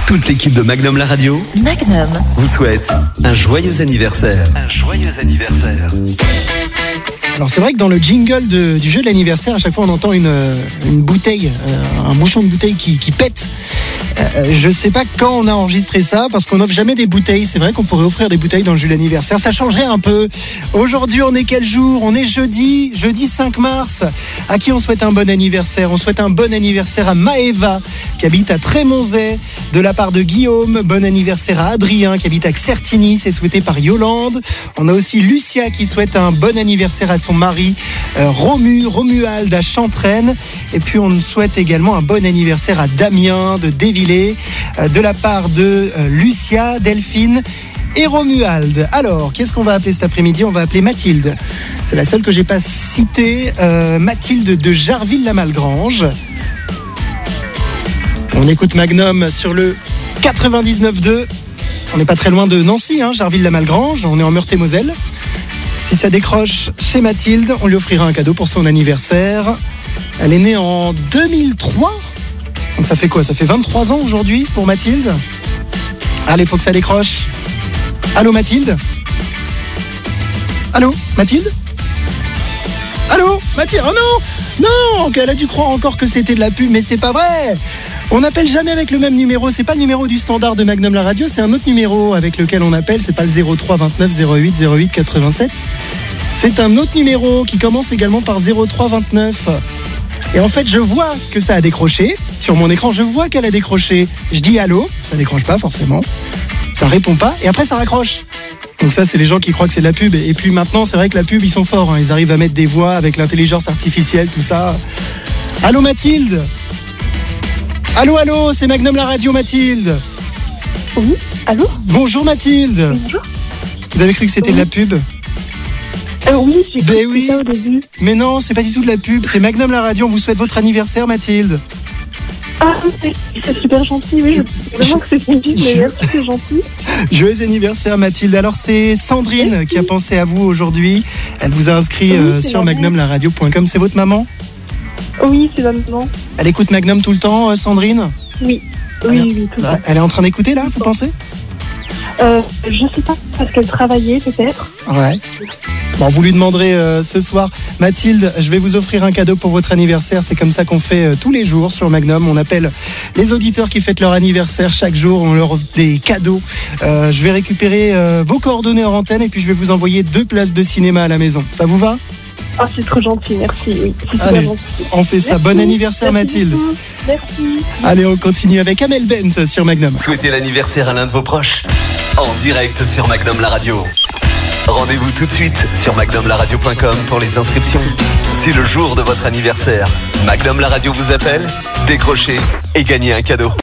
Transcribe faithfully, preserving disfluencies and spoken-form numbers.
Toute l'équipe de Magnum la radio Magnum vous souhaite un joyeux anniversaire. Un joyeux anniversaire. Alors c'est vrai que dans le jingle de, du jeu de l'anniversaire, à chaque fois on entend une, une bouteille, euh, un bouchon de bouteille qui, qui pète. Euh, je sais pas quand on a enregistré ça, parce qu'on n'offre jamais des bouteilles. C'est vrai qu'on pourrait offrir des bouteilles dans le jeu de l'anniversaire, ça changerait un peu. Aujourd'hui on est quel jour ? On est jeudi, jeudi cinq mars. À qui on souhaite un bon anniversaire ? On souhaite un bon anniversaire à Maëva, qui habite à Trémonzay, de la part de Guillaume. Bon anniversaire à Adrien, qui habite à Certigny, c'est souhaité par Yolande. On a aussi Lucia qui souhaite un bon anniversaire à son mari euh, Romu, Romuald à Chantraine. Et puis on souhaite également un bon anniversaire à Damien de Dévillers, euh, de la part de euh, Lucia, Delphine et Romuald. Alors, qu'est-ce qu'on va appeler cet après-midi ? On va appeler Mathilde. C'est la seule que j'ai pas citée. Euh, Mathilde de Jarville-la-Malgrange. On écoute Magnum sur le quatre-vingt-dix-neuf deux. On n'est pas très loin de Nancy, hein, Jarville-la-Malgrange. On est en Meurthe-et-Moselle. Si ça décroche chez Mathilde, on lui offrira un cadeau pour son anniversaire. Elle est née en deux mille trois. Donc ça fait quoi ? Ça fait vingt-trois ans aujourd'hui pour Mathilde. Allez, faut que ça décroche. Allô Mathilde ? Allô Mathilde ? Allô Mathilde ? Oh non ! Non ! Elle a dû croire encore que c'était de la pub, mais c'est pas vrai ! On n'appelle jamais avec le même numéro, c'est pas le numéro du standard de Magnum la radio, c'est un autre numéro avec lequel on appelle, c'est pas le zéro trois vingt-neuf zéro huit zéro huit quatre-vingt-sept. C'est un autre numéro qui commence également par zéro trois vingt-neuf. Et en fait, je vois que ça a décroché. Sur mon écran, je vois qu'elle a décroché. Je dis allô, ça décroche pas forcément. Ça répond pas, et après ça raccroche. Donc ça, c'est les gens qui croient que c'est de la pub. Et puis maintenant, c'est vrai que la pub, ils sont forts, hein. Ils arrivent à mettre des voix avec l'intelligence artificielle, tout ça. Allô Mathilde ? Allô, allô, c'est Magnum la radio, Mathilde. Oui, allô ? Bonjour Mathilde. Bonjour. Vous avez cru que c'était Oui. de la pub ? euh, Oui, j'ai Ben cru oui. ça au début. Mais non, c'est pas du tout de la pub, c'est Magnum la radio, on vous souhaite votre anniversaire Mathilde. Ah, c'est, c'est super gentil, oui. Je vraiment que c'est une pub, mais merci, c'est gentil. Joyeux anniversaire Mathilde. Alors c'est Sandrine Merci. qui a pensé à vous aujourd'hui. Elle vous a inscrit Oui, euh, c'est sur ma mère. magnum la radio point com. C'est votre maman ? Oui, c'est maintenant. Elle écoute Magnum tout le temps, euh, Sandrine ? Oui, oui, oui, tout ça. Elle est en train d'écouter là, vous pensez ? Euh, je sais pas, parce qu'elle travaillait peut-être. Ouais. Bon, vous lui demanderez euh, ce soir. Mathilde, je vais vous offrir un cadeau pour votre anniversaire. C'est comme ça qu'on fait euh, tous les jours sur Magnum. On appelle les auditeurs qui fêtent leur anniversaire chaque jour. On leur offre des cadeaux. Euh, je vais récupérer euh, vos coordonnées en antenne et puis je vais vous envoyer deux places de cinéma à la maison. Ça vous va ? Ah, c'est trop gentil, merci, oui. C'est super Allez, gentil. on fait ça. Merci. Bon anniversaire Merci Mathilde. beaucoup. Merci. Allez, on continue avec Amel Bent sur Magnum. Souhaitez l'anniversaire à l'un de vos proches en direct sur Magnum la radio. Rendez-vous tout de suite sur magnum la radio point com pour les inscriptions. C'est le jour de votre anniversaire. Magnum la radio vous appelle, décrochez et gagnez un cadeau.